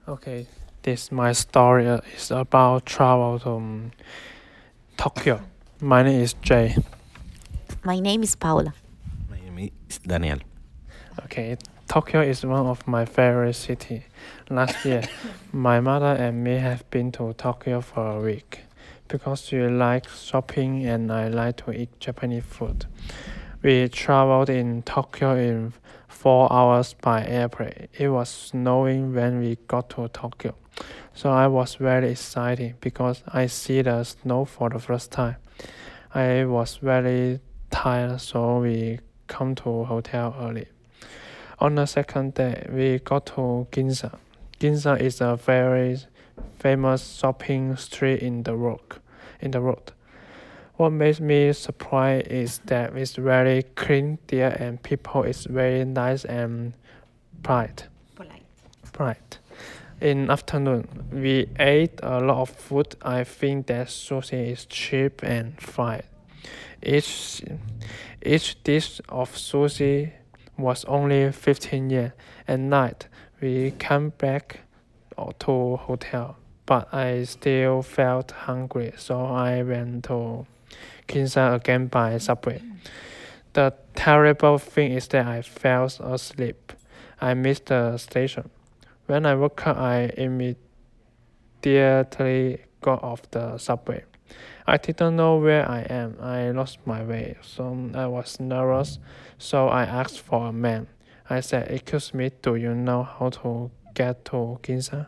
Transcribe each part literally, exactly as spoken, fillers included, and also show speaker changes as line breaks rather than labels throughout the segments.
Okay, this my story uh, is about travel to um, Tokyo. My name is Jay.
My name is Paula.
My name is Daniel.
Okay, Tokyo is one of my favorite city. Last year, my mother and me have been to Tokyo for a week because she likes shopping and I like to eat Japanese food. We traveled in Tokyo in four hours by airplane. It was snowing when we got to Tokyo, so I was very excited because I see the snow for the first time. I was very tired, so we come to hotel early. On the second day, we got to Ginza. Ginza is a very famous shopping street in the road. In the road. What makes me surprised is that it's very clean there and people is very nice and polite.
Polite.
Polite. In afternoon, we ate a lot of food. I think that sushi is cheap and fried. Each each dish of sushi was only fifteen yen. At night, we came back to hotel, but I still felt hungry, so I went to Ginza again by subway. The terrible thing is that I fell asleep. I missed the station. When I woke up, I immediately got off the subway. I didn't know where I am. I lost my way, so I was nervous. So I asked for a man. I said, "Excuse me, do you know how to get to Ginza?"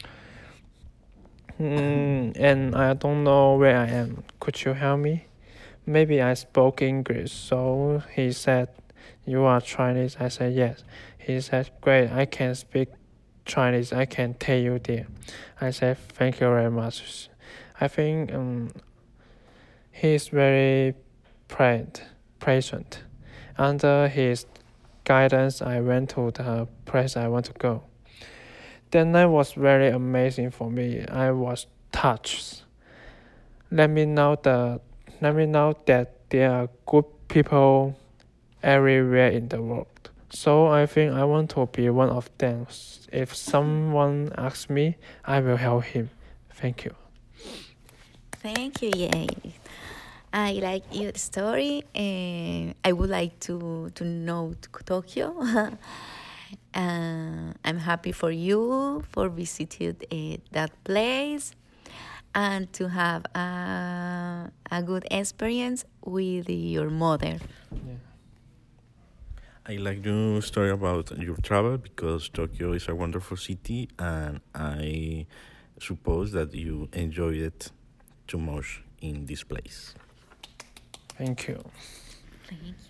Mm, and I don't know where I am. Could you help me? Maybe I spoke English, so he said, "You are Chinese?" I said, "Yes." He said, "Great, I can speak Chinese. I can take you there." I said, "Thank you very much." I think um, he is very patient. patient. Under his guidance, I went to the place I want to go. That night was very amazing for me. I was touched. Let me know the let me know that there are good people everywhere in the world. So I think I want to be one of them. If someone asks me, I will help him. Thank you.
Thank you, Jay. I like your story, and I would like to to know Tokyo. uh, I'm happy for you for visiting uh, that place and to have a, a good experience with your mother.
Yeah.
I like your story about your travel because Tokyo is a wonderful city and I suppose that you enjoyed it too much in this place.
Thank you.
Thank